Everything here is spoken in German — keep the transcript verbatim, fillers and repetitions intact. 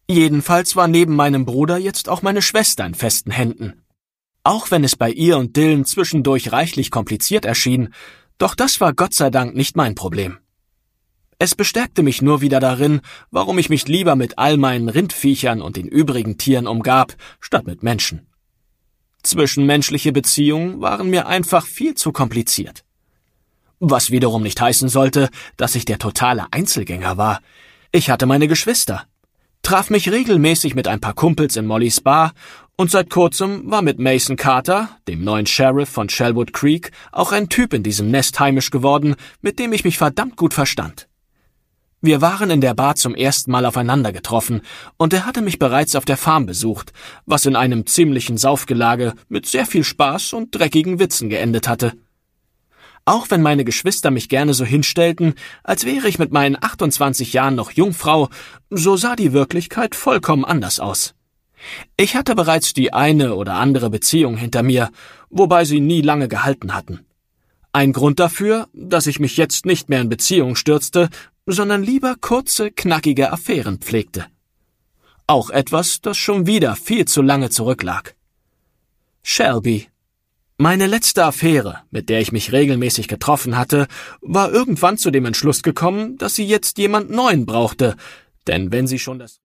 Jedenfalls war neben meinem Bruder jetzt auch meine Schwester in festen Händen. Auch wenn es bei ihr und Dylan zwischendurch reichlich kompliziert erschien, doch das war Gott sei Dank nicht mein Problem. Es bestärkte mich nur wieder darin, warum ich mich lieber mit all meinen Rindviechern und den übrigen Tieren umgab, statt mit Menschen. Zwischenmenschliche Beziehungen waren mir einfach viel zu kompliziert. Was wiederum nicht heißen sollte, dass ich der totale Einzelgänger war. Ich hatte meine Geschwister, traf mich regelmäßig mit ein paar Kumpels in Mollys Bar und seit kurzem war mit Mason Carter, dem neuen Sheriff von Shellwood Creek, auch ein Typ in diesem Nest heimisch geworden, mit dem ich mich verdammt gut verstand. Wir waren in der Bar zum ersten Mal aufeinander getroffen und er hatte mich bereits auf der Farm besucht, was in einem ziemlichen Saufgelage mit sehr viel Spaß und dreckigen Witzen geendet hatte. Auch wenn meine Geschwister mich gerne so hinstellten, als wäre ich mit meinen achtundzwanzig Jahren noch Jungfrau, so sah die Wirklichkeit vollkommen anders aus. Ich hatte bereits die eine oder andere Beziehung hinter mir, wobei sie nie lange gehalten hatten. Ein Grund dafür, dass ich mich jetzt nicht mehr in Beziehungen stürzte, sondern lieber kurze, knackige Affären pflegte. Auch etwas, das schon wieder viel zu lange zurücklag. Shelby. Meine letzte Affäre, mit der ich mich regelmäßig getroffen hatte, war irgendwann zu dem Entschluss gekommen, dass sie jetzt jemand Neuen brauchte, denn wenn sie schon das